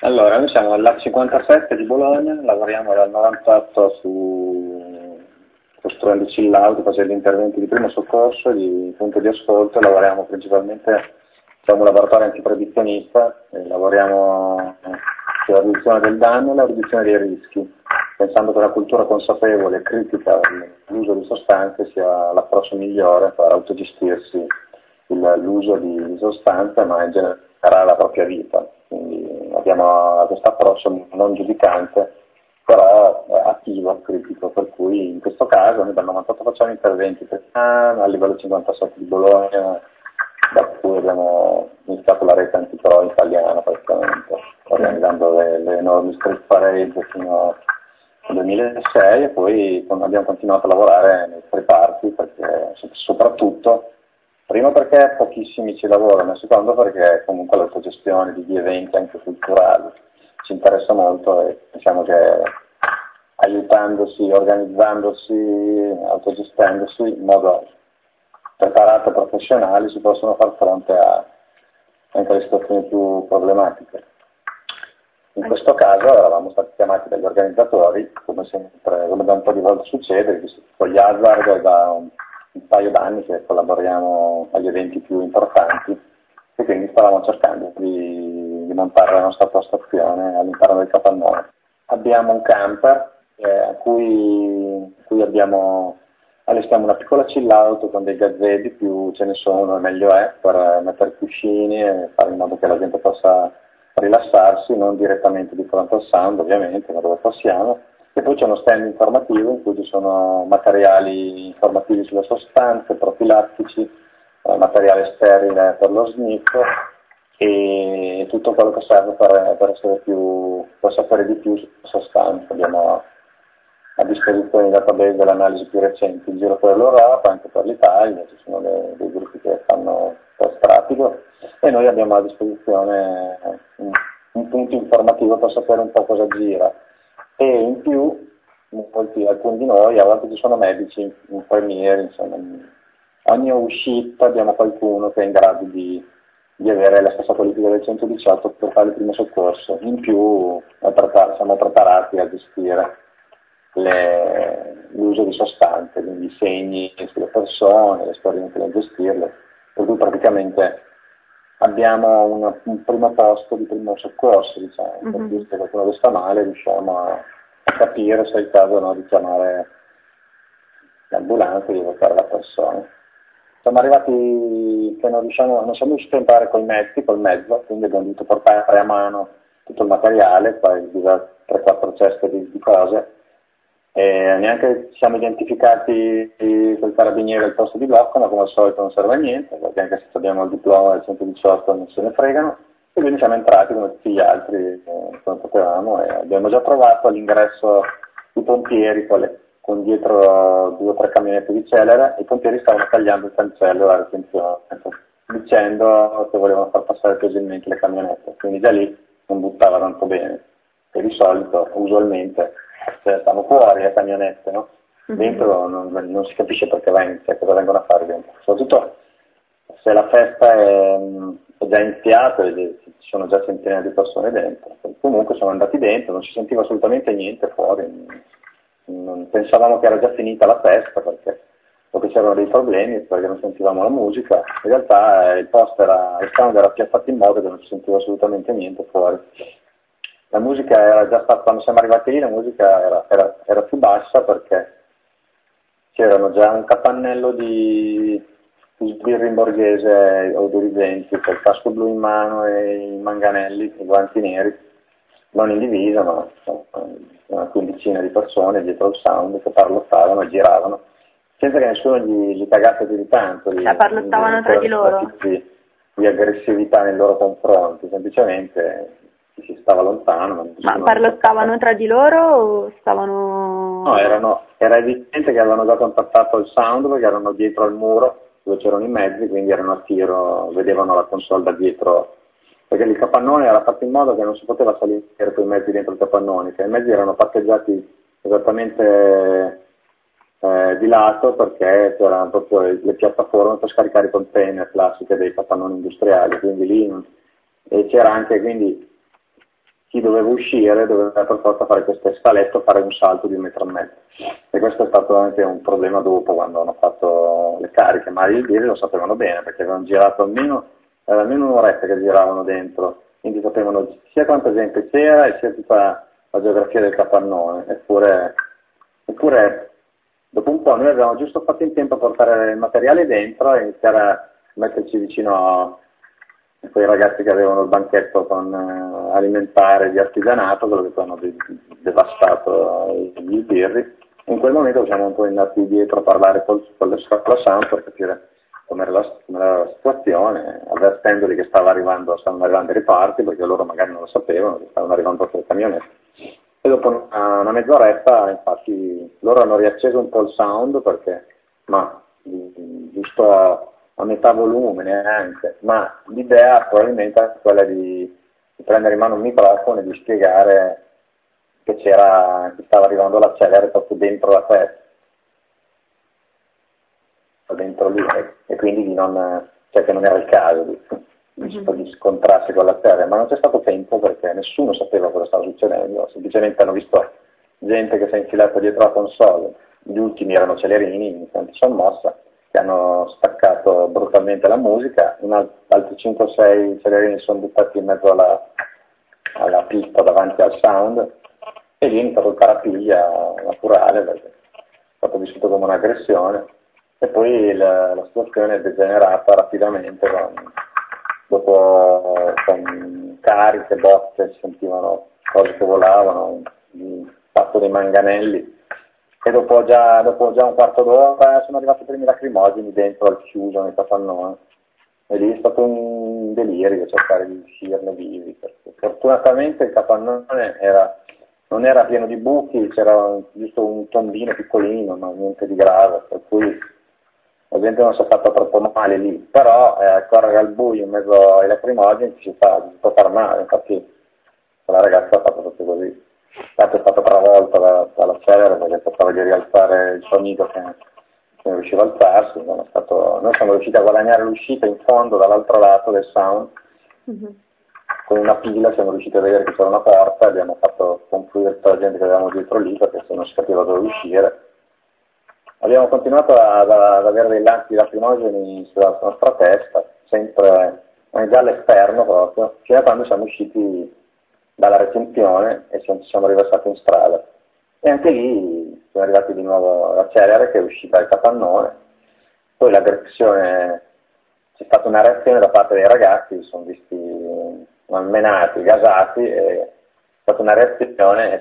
Allora, noi siamo all'A57 di Bologna, lavoriamo dal 98 costruendo chill out, facendo interventi di primo soccorso, di punto di ascolto, lavoriamo principalmente, siamo un laboratorio antiproibizionista, lavoriamo sulla riduzione del danno e la riduzione dei rischi, pensando che la cultura consapevole e critica dell'uso di sostanze sia l'approccio migliore per autogestirsi l'uso di sostanze, ma in generale la propria vita. Quindi abbiamo questo approccio non giudicante, però attivo, critico, per cui in questo caso noi dal 98 facciamo interventi a livello 57 di Bologna, da cui abbiamo iniziato la rete antipro italiana praticamente, organizzando le enormi street parade fino al 2006 e poi abbiamo continuato a lavorare nei reparti, perché soprattutto primo perché pochissimi ci lavorano, secondo perché comunque l'autogestione di eventi anche culturali ci interessa molto e diciamo che aiutandosi, organizzandosi, autogestendosi in modo preparato e professionale si possono far fronte anche alle situazioni più problematiche. In questo caso eravamo stati chiamati dagli organizzatori, come sempre, come da un po' di volte succede, con gli Hazard da un paio d'anni che collaboriamo agli eventi più importanti e quindi stavamo cercando di montare la nostra postazione all'interno del capannone. Abbiamo un camper a cui allestiamo una piccola chill out con dei gazzetti, più ce ne sono e meglio è, per mettere cuscini e fare in modo che la gente possa rilassarsi, non direttamente di fronte al sound ovviamente, ma dove possiamo. E poi c'è uno stand informativo in cui ci sono materiali informativi sulle sostanze, profilattici, materiale sterile per lo sniff e tutto quello che serve per sapere di più sulle sostanze. Abbiamo a disposizione i database dell'analisi più recenti in giro per l'Europa, anche per l'Italia, ci sono dei gruppi che fanno test pratico e noi abbiamo a disposizione un punto informativo per sapere un po' cosa gira. E in più, alcuni di noi, a volte ci sono medici, infermieri, insomma, ogni uscita abbiamo qualcuno che è in grado di avere la stessa politica del 118 per fare il primo soccorso. In più siamo preparati a gestire l'uso di sostanze, quindi i segni sulle persone, l'esperienza nel gestirle, per cui praticamente abbiamo un primo posto di primo soccorso, diciamo, per cui se qualcuno sta male riusciamo a capire se è il caso o no di chiamare l'ambulanza e di evocare la persona. Siamo arrivati che non siamo riusciti a entrare col mezzo, quindi abbiamo dovuto portare a mano tutto il materiale, poi 3-4 ceste di cose, e neanche ci siamo identificati col carabiniere al posto di blocco, ma come al solito non serve a niente, perché anche se abbiamo il diploma del 118 non se ne fregano, e quindi siamo entrati come tutti gli altri come potevamo e abbiamo già trovato all'ingresso i pompieri con dietro 2 o 3 camionette di celere, e i pompieri stavano tagliando il cancello alla retenzione, dicendo che volevano far passare più agilmente le camionette, quindi da lì non buttava tanto bene, e di solito, usualmente, stanno fuori le camionette, no? Dentro non si capisce perché cosa vengono a fare dentro, soprattutto se la festa è già iniziata e ci sono già centinaia di persone dentro. Comunque siamo andati dentro, non si sentiva assolutamente niente fuori, pensavamo che era già finita la festa perché c'erano dei problemi, perché non sentivamo la musica. In realtà il sound era piazzato in modo che non si sentiva assolutamente niente fuori. La musica era già stata, quando siamo arrivati lì la musica era più bassa perché c'erano già un capannello di sbirri in borghese odorigenti, col casco blu in mano e i manganelli, i guanti neri, non in divisa, ma una quindicina di persone dietro il sound che parlottavano e giravano, senza che nessuno gli cagasse più di tanto. Parlottavano tra di loro? Di aggressività nei loro confronti, semplicemente si stava lontano. Ma parlottavano tra di loro o stavano... No, era evidente che avevano già contattato il sound perché erano dietro al muro dove c'erano i mezzi, quindi erano a tiro, vedevano la console da dietro, perché il capannone era fatto in modo che non si poteva salire con i mezzi dentro il capannone, che i mezzi erano parcheggiati esattamente di lato perché c'erano proprio le piattaforme per scaricare i container classiche dei capannoni industriali, quindi lì e c'era anche quindi chi doveva uscire doveva per forza fare questo scaletto, fare un salto di 1,5 metri. E questo è stato anche un problema dopo quando hanno fatto le cariche, ma i birri lo sapevano bene perché avevano girato almeno un'oretta che giravano dentro, quindi sapevano sia quanta gente c'era e sia tutta la geografia del capannone. Eppure dopo un po' noi avevamo giusto fatto in tempo a portare il materiale dentro e iniziare a metterci vicino a quei ragazzi che avevano il banchetto con alimentare di artigianato, quello che poi hanno devastato i birri. In quel momento siamo un po' andati dietro a parlare con le scuole sound per capire com'era la situazione, avvertendoli che stavano arrivando i riparti, perché loro magari non lo sapevano, che stavano arrivando le camionette. E dopo una mezz'oretta, infatti, loro hanno riacceso un po' il sound, ma giusto a metà volume neanche, ma l'idea probabilmente è quella di prendere in mano un microfono e di spiegare che stava arrivando l'accelere proprio dentro la testa, dentro lì, e quindi che non era il caso di scontrarsi con l'accelere, ma non c'è stato tempo perché nessuno sapeva cosa stava succedendo, semplicemente hanno visto gente che si è infilata dietro la console, gli ultimi erano Celerini, si sono mossa, che hanno staccato brutalmente la musica, altri 5 o 6 Celerini sono buttati in mezzo alla pista davanti al sound, e lì è iniziato il parapiglia naturale, perché è stato vissuto come un'aggressione, e poi la situazione è degenerata rapidamente, con cariche, botte, si sentivano cose che volavano, il fatto dei manganelli, e dopo già un quarto d'ora sono arrivati i primi lacrimogeni dentro al chiuso nel capannone, e lì è stato un delirio cercare di uscirne vivi, perché fortunatamente il capannone non era pieno di buchi, c'era giusto un tombino piccolino, ma niente di grave, per cui la gente non si è fatta troppo male lì, però correre al buio in mezzo ai lacrimogeni si può far male, infatti la ragazza ha fatto proprio così. Infatti è stato travolto dall'accelere perché cercava di rialzare il suo amico che non riusciva a alzarsi. Noi siamo riusciti a guadagnare l'uscita in fondo dall'altro lato del sound, con una pila siamo riusciti a vedere che c'era una porta, abbiamo fatto confluire tutta la gente che avevamo dietro lì perché se non si capiva dove uscire. Abbiamo continuato ad avere dei lampi lacrimogeni sulla nostra testa, sempre già all'esterno proprio, fino a quando siamo usciti dalla recinzione e ci siamo riversati in strada. E anche lì siamo arrivati di nuovo all'accelere che è uscita dal capannone, poi l'aggressione, c'è stata una reazione da parte dei ragazzi, si sono visti malmenati, gasati, e è stata una reazione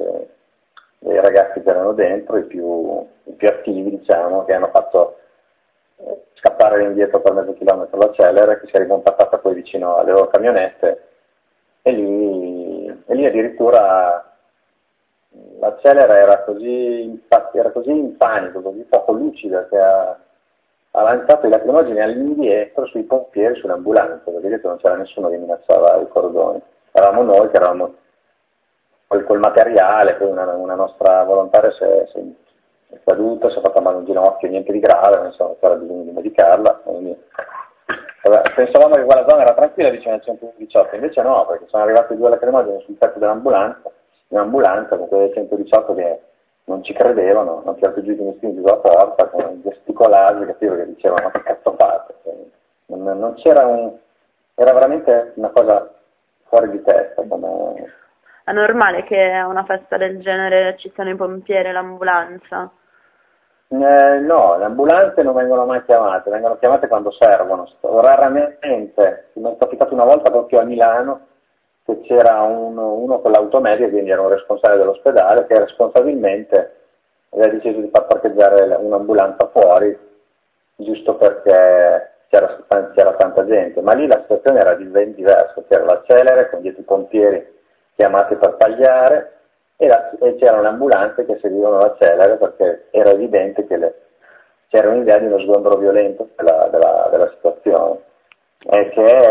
dei ragazzi che erano dentro, i più attivi, diciamo, che hanno fatto scappare indietro per mezzo chilometro l'accelere, che si è ricontattata poi vicino alle loro camionette, e lì addirittura l'accelera era così in panico, così poco lucida, che ha lanciato i lacrimogeni all'indietro sui pompieri, sulle ambulanze, perché dietro non c'era nessuno che minacciava i cordoni, eravamo noi che eravamo col materiale, poi una nostra volontaria è caduta, si è fatta male un ginocchio, niente di grave, non so, c'era bisogno di medicarla, quindi pensavamo che quella zona era tranquilla vicino al 118, invece no, perché sono arrivati 2 lacrimogeni sul tetto dell'ambulanza, in ambulanza con quelli del 118 che non ci credevano, hanno tirato giù i finestrini sulla porta, con gesticolati, capivo che dicevano: ma che cazzo fate? Non c'era era veramente una cosa fuori di testa. È normale che a una festa del genere ci siano i pompieri e l'ambulanza? No, le ambulanze non vengono mai chiamate, vengono chiamate quando servono. Raramente, mi è capitato una volta proprio a Milano che c'era uno con l'automedia, quindi era un responsabile dell'ospedale, che responsabilmente aveva deciso di far parcheggiare un'ambulanza fuori, giusto perché c'era tanta gente, ma lì la situazione era ben diversa, c'era l'accelere con dietro i pompieri chiamati per tagliare, e c'erano le ambulanze che seguivano l'accelere perché era evidente che c'era un'idea di uno sgombro violento della situazione, e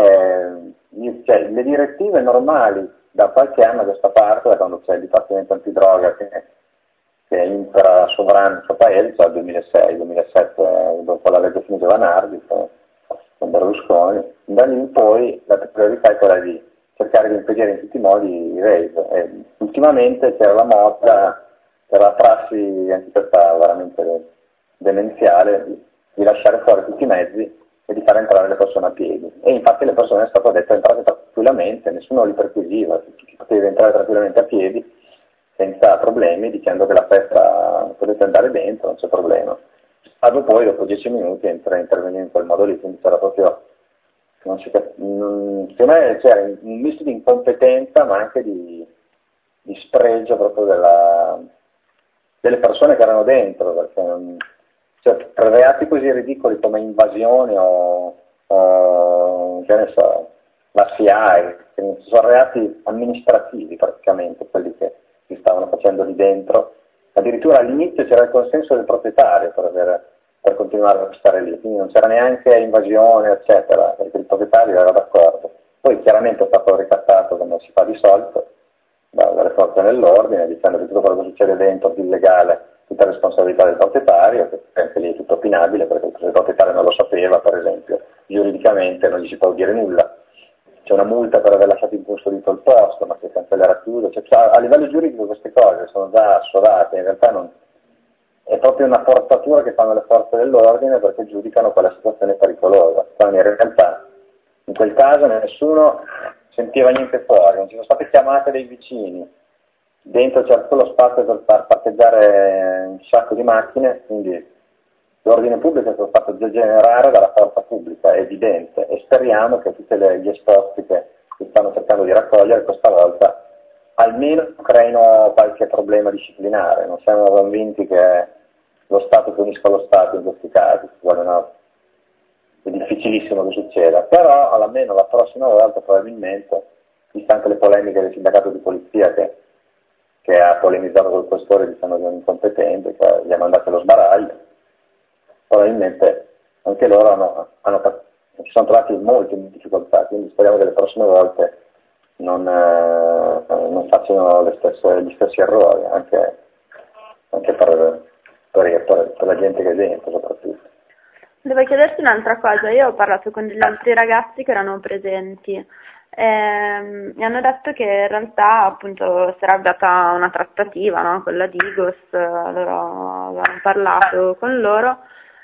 che le direttive normali da qualche anno a questa parte, da quando c'è il Dipartimento Antidroga che impera sovrano il suo paese, cioè il 2006-2007, dopo la legge Finito Vanardi con Berlusconi, da lì in poi la priorità è quella di cercare di impedire in tutti i modi i rave. E ultimamente c'era la moda, c'era la prassi anche questa veramente demenziale di lasciare fuori tutti i mezzi e di far entrare le persone a piedi. E infatti le persone è stato detto entrate tranquillamente, nessuno li perquisiva, tutti potevi entrare tranquillamente a piedi senza problemi, dicendo che la festa potete andare dentro, non c'è problema. Salvo poi dopo 10 minuti intervenire in quel modo lì, quindi c'era proprio, secondo me c'era un misto di incompetenza ma anche di spregio proprio delle persone che erano dentro, perché cioè, per reati così ridicoli come invasione o che ne so, la SIAE, che sono reati amministrativi praticamente quelli che si stavano facendo lì dentro. Addirittura all'inizio c'era il consenso del proprietario per continuare a stare lì, quindi non c'era neanche invasione, eccetera, perché il proprietario era d'accordo. Poi chiaramente è stato ricattato come si fa di solito dalle forze dell'ordine, dicendo che tutto quello che succede dentro di illegale tutta responsabilità del proprietario, che anche lì è tutto opinabile perché il proprietario non lo sapeva, per esempio, giuridicamente non gli si può dire nulla. C'è una multa per aver lasciato incustodito il posto, ma si cancellerà chiuso. Cioè, a livello giuridico queste cose sono già assodate, in realtà non, è proprio una forzatura che fanno le forze dell'ordine perché giudicano quella situazione pericolosa, quando in realtà in quel caso nessuno sentiva niente fuori, non ci sono state chiamate dei vicini, dentro c'era solo spazio per far parcheggiare un sacco di macchine, quindi l'ordine pubblico è stato fatto degenerare dalla forza pubblica, è evidente, e speriamo che tutti gli esposti che stanno cercando di raccogliere questa volta almeno creino qualche problema disciplinare. Non siamo convinti che lo Stato punisca lo Stato in questi casi, è difficilissimo che succeda, però almeno la prossima volta probabilmente, viste anche le polemiche del sindacato di polizia che ha polemizzato col questore dicendo che è un incompetente, che gli ha mandato lo sbaraglio, probabilmente anche loro si sono trovati molto in difficoltà, quindi speriamo che le prossime volte non facciano gli stessi errori, anche per la gente che è dentro soprattutto. Devo chiederti un'altra cosa, io ho parlato con degli altri ragazzi che erano presenti mi hanno detto che in realtà appunto si era avviata una trattativa, no, con la Digos, loro avevano parlato con loro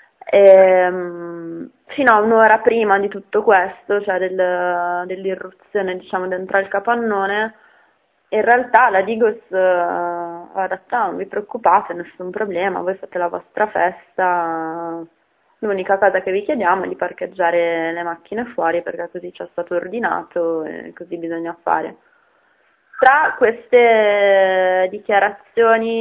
fino a un'ora prima di tutto questo, cioè dell'irruzione diciamo dentro il capannone. In realtà la Digos ha detto non vi preoccupate, nessun problema, voi fate la vostra festa, l'unica cosa che vi chiediamo è di parcheggiare le macchine fuori perché così ci è stato ordinato e così bisogna fare. Tra queste dichiarazioni